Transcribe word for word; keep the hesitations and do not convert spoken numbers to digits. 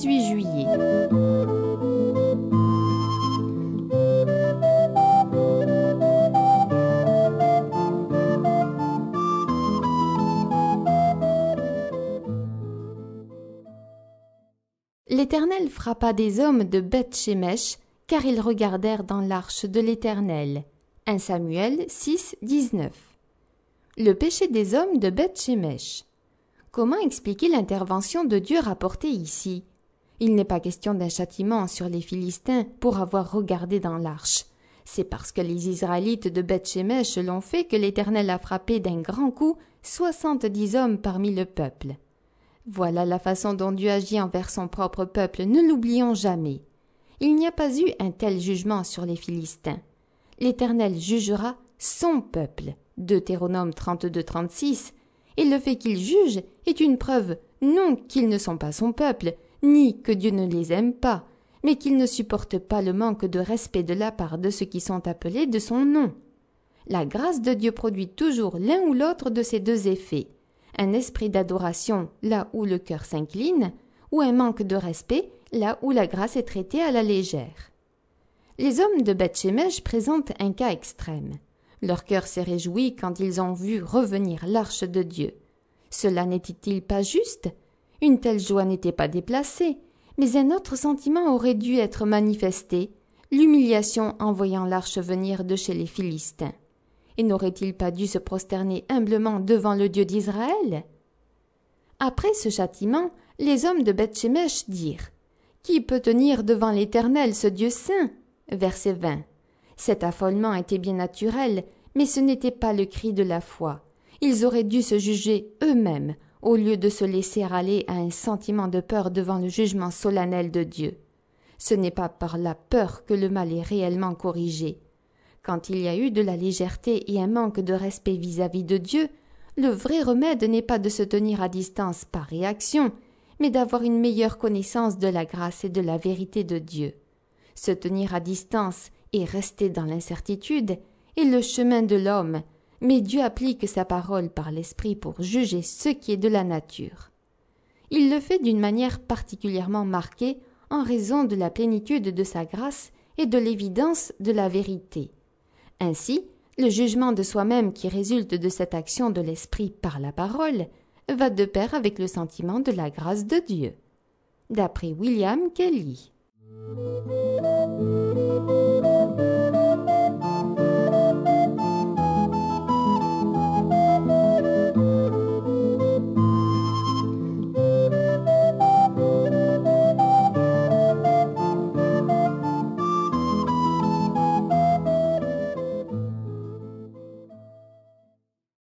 dix-huit juillet. L'Éternel frappa des hommes de Beth-Shemesh, car ils regardèrent dans l'arche de l'Éternel. premier Samuel six, dix-neuf. Le péché des hommes de Beth-Shemesh. Comment expliquer l'intervention de Dieu rapportée ici? Il n'est pas question d'un châtiment sur les Philistins pour avoir regardé dans l'arche. C'est parce que les Israélites de Beth-Shemesh l'ont fait que l'Éternel a frappé d'un grand coup soixante-dix hommes parmi le peuple. Voilà la façon dont Dieu agit envers son propre peuple, ne l'oublions jamais. Il n'y a pas eu un tel jugement sur les Philistins. L'Éternel jugera son peuple. Deutéronome trente-deux, trente-six. Et le fait qu'il juge est une preuve non qu'ils ne sont pas son peuple, ni que Dieu ne les aime pas, mais qu'ils ne supportent pas le manque de respect de la part de ceux qui sont appelés de son nom. La grâce de Dieu produit toujours l'un ou l'autre de ces deux effets, un esprit d'adoration là où le cœur s'incline, ou un manque de respect là où la grâce est traitée à la légère. Les hommes de Beth-Shemesh présentent un cas extrême. Leur cœur s'est réjoui quand ils ont vu revenir l'arche de Dieu. Cela n'était-il pas juste? Une telle joie n'était pas déplacée, mais un autre sentiment aurait dû être manifesté, l'humiliation en voyant l'arche venir de chez les Philistins. Et n'aurait-il pas dû se prosterner humblement devant le Dieu d'Israël? Après ce châtiment, les hommes de Beth-Shemesh dirent « Qui peut tenir devant l'Éternel, ce Dieu saint ?» Verset vingt. Cet affolement était bien naturel, mais ce n'était pas le cri de la foi. Ils auraient dû se juger eux-mêmes, au lieu de se laisser aller à un sentiment de peur devant le jugement solennel de Dieu. Ce n'est pas par la peur que le mal est réellement corrigé. Quand il y a eu de la légèreté et un manque de respect vis-à-vis de Dieu, le vrai remède n'est pas de se tenir à distance par réaction, mais d'avoir une meilleure connaissance de la grâce et de la vérité de Dieu. Se tenir à distance et rester dans l'incertitude est le chemin de l'homme, mais Dieu applique sa parole par l'Esprit pour juger ce qui est de la nature. Il le fait d'une manière particulièrement marquée en raison de la plénitude de sa grâce et de l'évidence de la vérité. Ainsi, le jugement de soi-même qui résulte de cette action de l'Esprit par la parole va de pair avec le sentiment de la grâce de Dieu. D'après William Kelly.